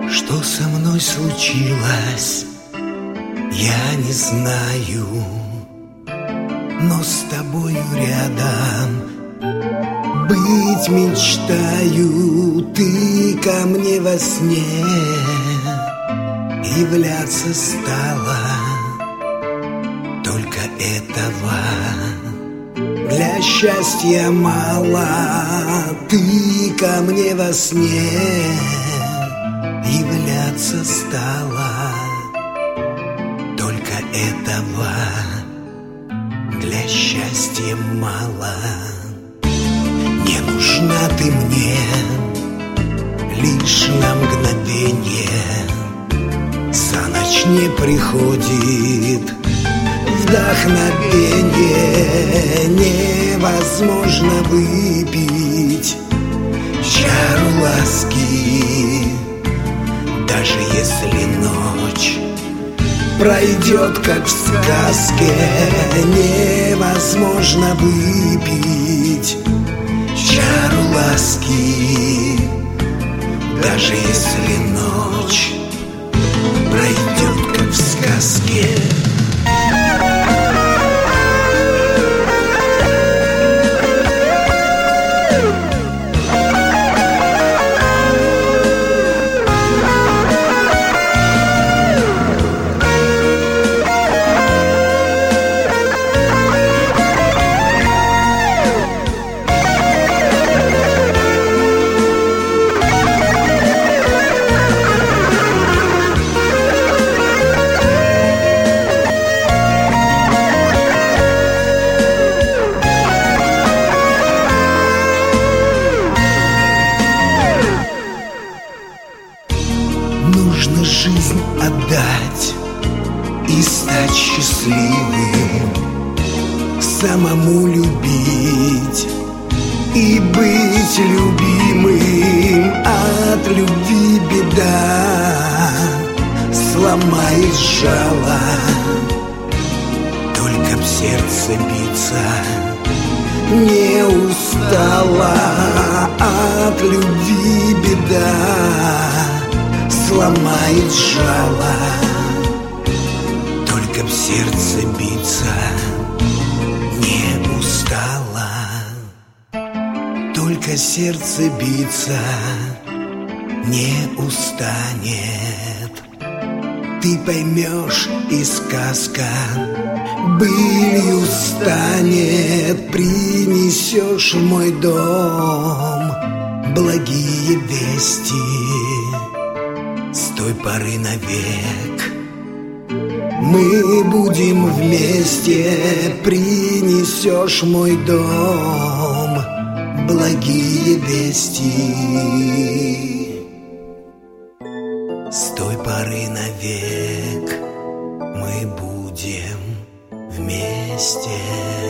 Что со мной случилось, я не знаю, но с тобою рядом быть мечтаю. Ты ко мне во сне являться стала, только этого для счастья мало. Ты ко мне во сне являться стала, только этого для счастья мало. Не нужна ты мне лишь на мгновение, за ночь не приходит вдохновение. Невозможно выпить чару ласки, даже если ночь пройдет, как в сказке. Невозможно выпить чару ласки, даже если ночь пройдет, как в сказке. Нужно жизнь отдать и стать счастливым, самому любить и быть любимым. От любви беда сломает жало, только б сердце биться не устала. От любви беда сломает жало, только б сердце биться не устало. Только сердце биться не устанет. Ты поймешь, и сказка былью станет. Принесешь в мой дом благие вести, с той поры навек мы будем вместе. Принесешь в мой дом благие вести, с той поры навек мы будем вместе.